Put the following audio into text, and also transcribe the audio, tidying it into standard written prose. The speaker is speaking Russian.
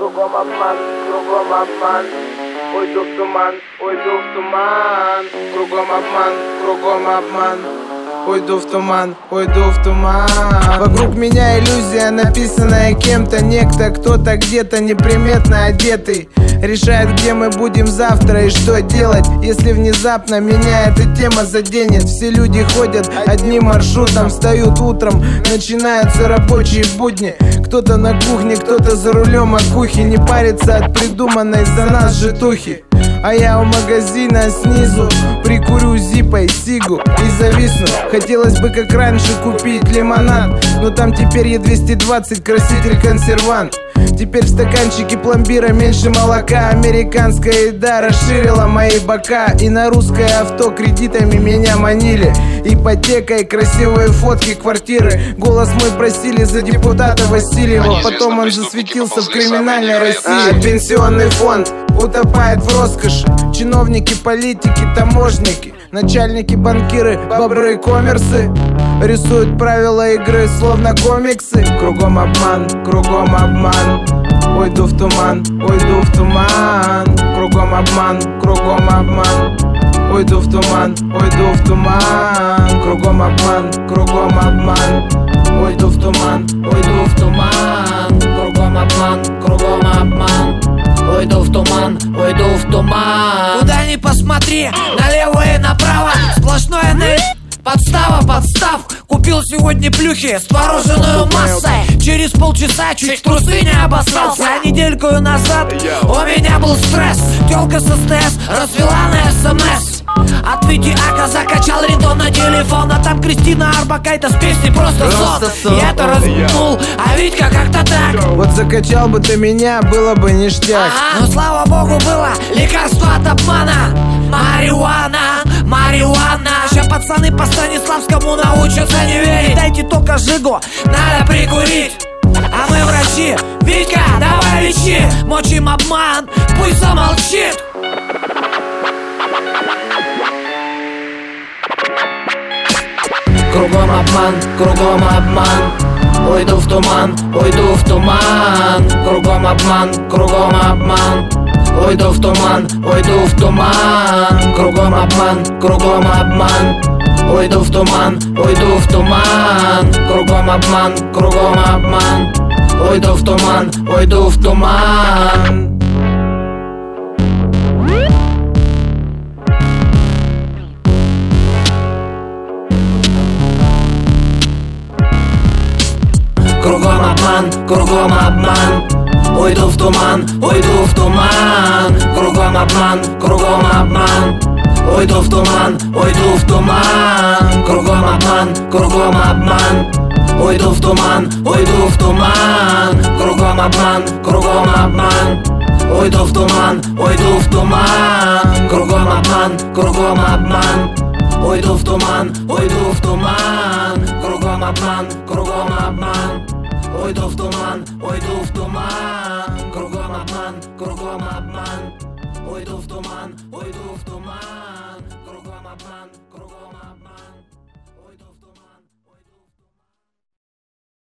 кругом обман, кругом обман. Уйду в туман, уйду в туман. Кругом обман, кругом обман. Уйду в туман, уйду в туман. Вокруг меня иллюзия, написанная кем-то. Некто, кто-то где-то неприметно одетый решает, где мы будем завтра и что делать, если внезапно меня эта тема заденет. Все люди ходят одним маршрутом, встают утром, начинаются рабочие будни. Кто-то на кухне, кто-то за рулем макухи, не парится от придуманной за нас житухи. А я у магазина снизу прикурю зипой сигу и зависну. Хотелось бы как раньше купить лимонад, но там теперь Е220, краситель консервант. Теперь в стаканчике пломбира меньше молока. Американская еда расширила мои бока. И на русское авто кредитами меня манили. Ипотекой, красивые фотки квартиры. Голос мой просили за депутата Васильева. Потом он засветился в криминальной России. Пенсионный фонд утопает в роскоши. Чиновники, политики, таможники, начальники, банкиры, бобры, коммерсы рисуют правила игры, словно комиксы. Кругом обман, кругом обман. Уйду в туман, уйду в туман. Кругом обман, кругом обман. Уйду в туман, уйду в туман. Кругом обман, кругом обман. Уйду в туман, уйду в туман. Кругом обман, кругом обман. Уйду в туман, уйду в туман. Куда ни посмотри, налево и направо сплошное подстава, подстав. Купил сегодня плюхи с твороженую массой. Через полчаса чуть в трусы не обоссался. А недельку назад у меня был стресс. Тёлка с СТС развела на СМС. От Витиака закачал рингтон на телефон. А там Кристина Орбакайте с песней «Просто сон». Я это размнул, а Витька как-то так. Вот закачал бы ты меня, было бы ништяк. Но слава богу было лекарство от обмана. Марихуана, марихуана. Сейчас пацаны по Станиславскому научатся не верить. Дайте только жигу, надо прикурить. А мы врачи, Витька, давай лечи. Мочим обман, пусть замолчит. Кругом обман, кругом обман. Уйду в туман, уйду в туман. Кругом обман, кругом обман. Уйду в туман, уйду в туман. Кругом обман, кругом обман. Уйду в туман, уйду в туман. Кругом обман, кругом обман. Уйду в туман, уйду в туман. Кругом обман, кругом обман. Уйду в туман, уйду в туман. Кругом обман, кругом обман. Уйду в туман, уйду в туман. Кругом обман, кругом обман. Уйду в туман, уйду в туман. Кругом обман, кругом обман. Уйду в туман, уйду в туман. Кругом обман, кругом обман. Уйду в туман, уйду в туман. Кругом обман, кругом обман. Уйду в туман, уйду в туман. Кругом обман, кругом обман.